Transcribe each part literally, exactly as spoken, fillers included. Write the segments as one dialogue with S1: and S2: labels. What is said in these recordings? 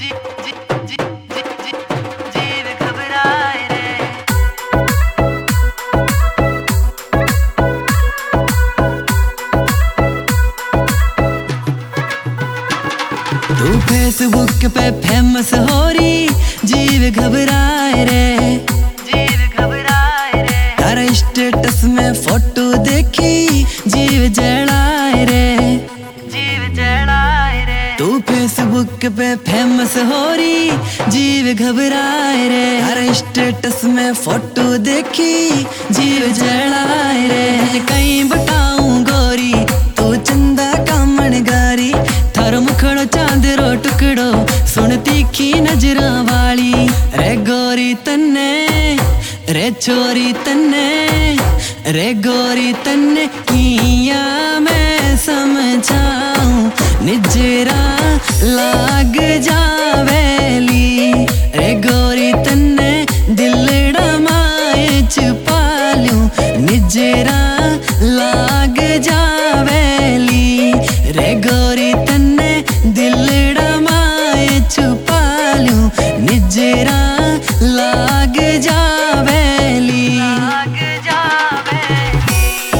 S1: तू फेसबुक पे फेमस हो रही, जीव घबराए रे, जीव घबराए रे। तारा स्टेटस में फोटो देखी, जीव जलाए रे, जीव जलाए रे। तू फेसबुक पे फेमस हो रही, जीव घबराए रे। तारा स्टेटस में फोटो देखी, जीव जलाए रे। कहीं बताऊं गोरी, तू चंदा कामण गारी, थारो मुखड़ो चांदरो टुकड़ो, सुन तीखी नजरा वाली। रे गोरी तन्ने, रे छोरी तन्ने, रे गोरी तन्ने किया मैं समझाऊं, निजरा लाग जावेली। रे गोरी तन्ने दिलड़ा माए छुपा लूं, निजरा लाग जावेली। रे गोरी तन्ने दिलड़ा माए छुपा लूं, निजरा लाग जावेली, लाग जावेली।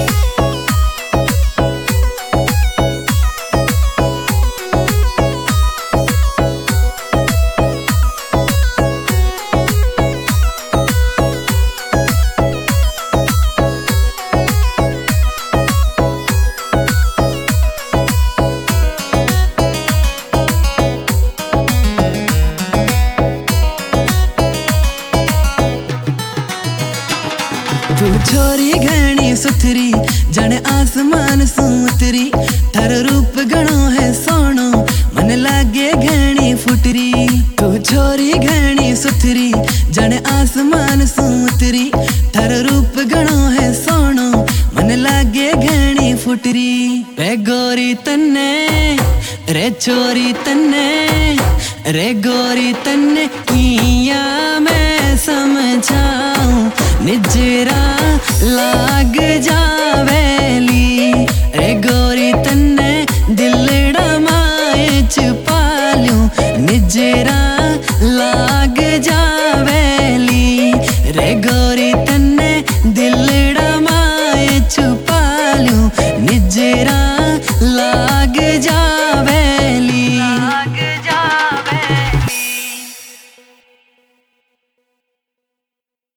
S1: तू छोरी घनी सुथरी, जने आसमान सू उतरी। थारो रूप घणो है सोनो, मन लागे घनी फुटरी। तू छोरी घनी सुथरी, जने आसमान सू उतरी। थारो रूप घणो है सोनो, मन लागे घनी फुटरी। रे गोरी तन्ने, रे छोरी तन्ने, रे गोरी तन्ने किया मैं समझाऊं, निजरा लाग जावे।